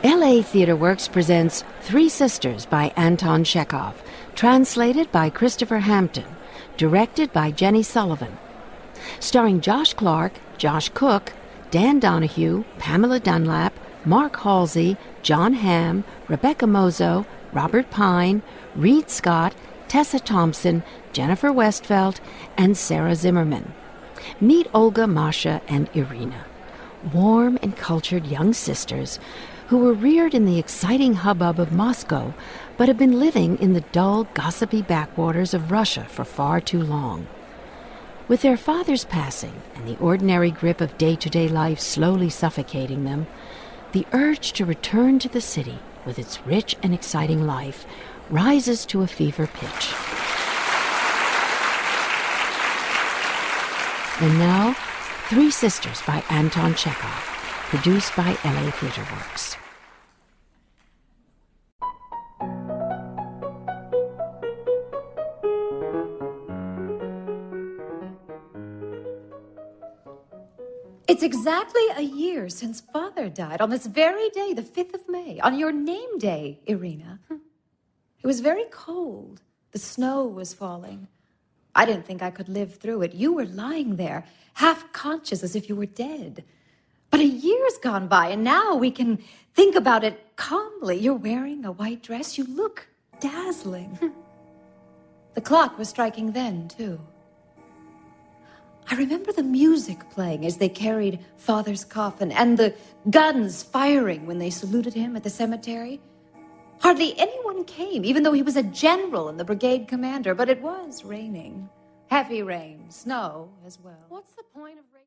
LA Theatre Works presents Three Sisters by Anton Chekhov, translated by Christopher Hampton, directed by Jenny Sullivan. Starring Josh Clark, Josh Cook, Dan Donahue, Pamela Dunlap, Mark Halsey, John Hamm, Rebecca Mozo, Robert Pine, Reed Scott, Tessa Thompson, Jennifer Westfeldt, and Sarah Zimmerman. Meet Olga, Masha, and Irina, warm and cultured young sisters who were reared in the exciting hubbub of Moscow, but have been living in the dull, gossipy backwaters of Russia for far too long. With their father's passing and the ordinary grip of day-to-day life slowly suffocating them, the urge to return to the city with its rich and exciting life rises to a fever pitch. And now, Three Sisters by Anton Chekhov, produced by LA Theatre Works. It's exactly a year since Father died, on this very day, the 5th of May, on your name day, Irina. It was very cold. The snow was falling. I didn't think I could live through it. You were lying there, half conscious as if you were dead. But a year's gone by, and now we can think about it calmly. You're wearing a white dress. You look dazzling. The clock was striking then, too. I remember the music playing as they carried Father's coffin and the guns firing when they saluted him at the cemetery. Hardly anyone came, even though he was a general and the brigade commander, but it was raining. Heavy rain, snow as well. What's the point of rain?